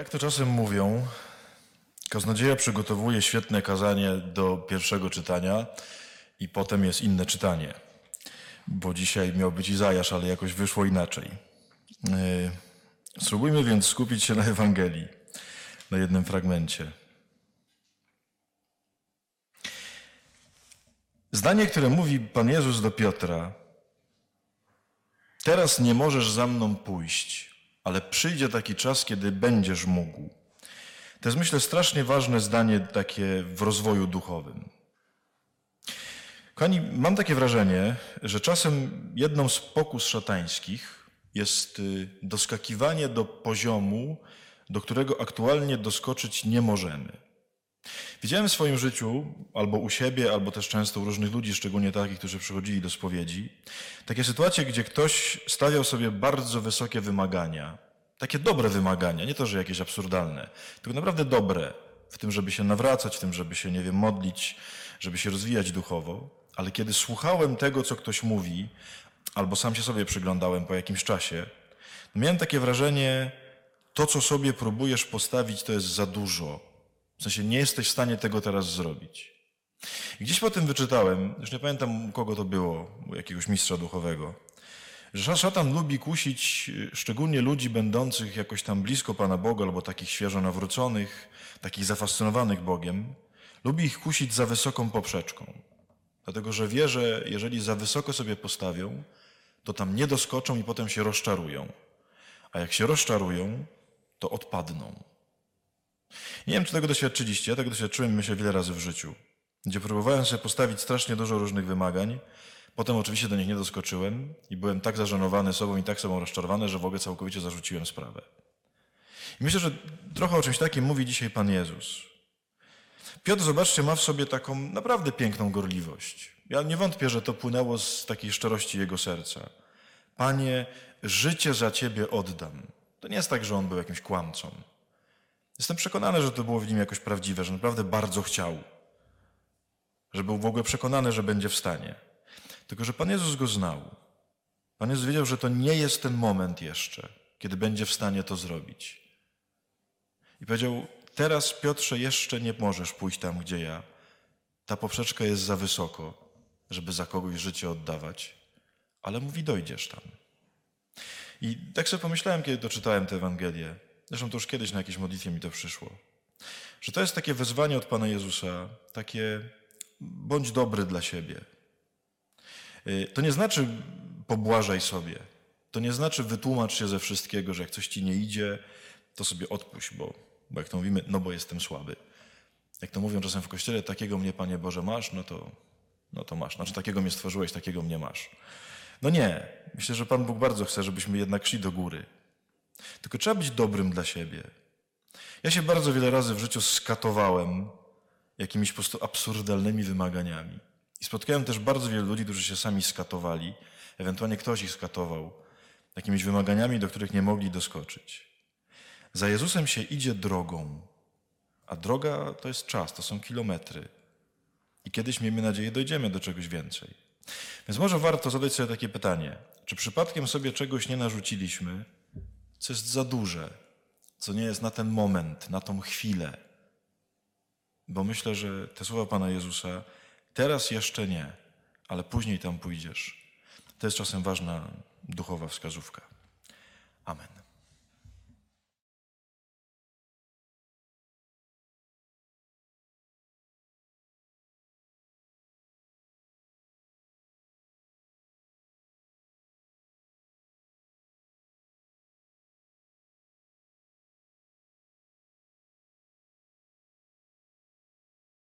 Jak to czasem mówią, kaznodzieja przygotowuje świetne kazanie do pierwszego czytania i potem jest inne czytanie. Bo dzisiaj miał być Izajasz, ale jakoś wyszło inaczej. Spróbujmy więc skupić się na Ewangelii, na jednym fragmencie. Zdanie, które mówi Pan Jezus do Piotra: teraz nie możesz za mną pójść, ale przyjdzie taki czas, kiedy będziesz mógł. To jest, myślę, strasznie ważne zdanie takie w rozwoju duchowym. Kochani, mam takie wrażenie, że czasem jedną z pokus szatańskich jest doskakiwanie do poziomu, do którego aktualnie doskoczyć nie możemy. Widziałem w swoim życiu, albo u siebie, albo też często u różnych ludzi, szczególnie takich, którzy przychodzili do spowiedzi, takie sytuacje, gdzie ktoś stawiał sobie bardzo wysokie wymagania, takie dobre wymagania, nie to, że jakieś absurdalne, tylko naprawdę dobre, w tym, żeby się nawracać, w tym, żeby się, modlić, żeby się rozwijać duchowo. Ale kiedy słuchałem tego, co ktoś mówi, albo sam się sobie przyglądałem po jakimś czasie, miałem takie wrażenie, to, co sobie próbujesz postawić, to jest za dużo. W sensie nie jesteś w stanie tego teraz zrobić. I gdzieś po tym wyczytałem, już nie pamiętam, u kogo to było, u jakiegoś mistrza duchowego, że szatan lubi kusić szczególnie ludzi będących jakoś tam blisko Pana Boga albo takich świeżo nawróconych, takich zafascynowanych Bogiem, lubi ich kusić za wysoką poprzeczką. Dlatego, że wie, że jeżeli za wysoko sobie postawią, to tam nie doskoczą i potem się rozczarują. A jak się rozczarują, to odpadną. Nie wiem, czy tego doświadczyliście. Ja tego doświadczyłem, myślę, wiele razy w życiu, gdzie próbowałem sobie postawić strasznie dużo różnych wymagań. Potem oczywiście do nich nie doskoczyłem i byłem tak zażenowany sobą i tak sobą rozczarowany, że w ogóle całkowicie zarzuciłem sprawę. I myślę, że trochę o czymś takim mówi dzisiaj Pan Jezus. Piotr, zobaczcie, ma w sobie taką naprawdę piękną gorliwość. Ja nie wątpię, że to płynęło z takiej szczerości jego serca. Panie, życie za Ciebie oddam. To nie jest tak, że on był jakimś kłamcą. Jestem przekonany, że to było w nim jakoś prawdziwe, że naprawdę bardzo chciał. Że był w ogóle przekonany, że będzie w stanie. Tylko że Pan Jezus go znał. Pan Jezus wiedział, że to nie jest ten moment jeszcze, kiedy będzie w stanie to zrobić. I powiedział: teraz, Piotrze, jeszcze nie możesz pójść tam, gdzie ja. Ta poprzeczka jest za wysoko, żeby za kogoś życie oddawać. Ale mówi, dojdziesz tam. I tak sobie pomyślałem, kiedy doczytałem tę Ewangelię, zresztą to już kiedyś na jakiejś modlitwie mi to przyszło, że to jest takie wezwanie od Pana Jezusa, takie bądź dobry dla siebie. To nie znaczy pobłażaj sobie. To nie znaczy wytłumacz się ze wszystkiego, że jak coś ci nie idzie, to sobie odpuść, bo jak to mówimy, no bo jestem słaby. Jak to mówią czasem w kościele, takiego mnie, Panie Boże, masz, no to masz. Znaczy, takiego mnie stworzyłeś, takiego mnie masz. No nie. Myślę, że Pan Bóg bardzo chce, żebyśmy jednak szli do góry. Tylko trzeba być dobrym dla siebie. Ja się bardzo wiele razy w życiu skatowałem jakimiś po prostu absurdalnymi wymaganiami. I spotkałem też bardzo wielu ludzi, którzy się sami skatowali, ewentualnie ktoś ich skatował jakimiś wymaganiami, do których nie mogli doskoczyć. Za Jezusem się idzie drogą, a droga to jest czas, to są kilometry. I kiedyś, miejmy nadzieję, dojdziemy do czegoś więcej. Więc może warto zadać sobie takie pytanie, czy przypadkiem sobie czegoś nie narzuciliśmy, co jest za duże, co nie jest na ten moment, na tą chwilę. Bo myślę, że te słowa Pana Jezusa, teraz jeszcze nie, ale później tam pójdziesz. To jest czasem ważna duchowa wskazówka. Amen.